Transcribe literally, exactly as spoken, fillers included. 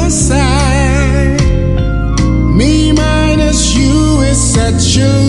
my side. Me minus you is such a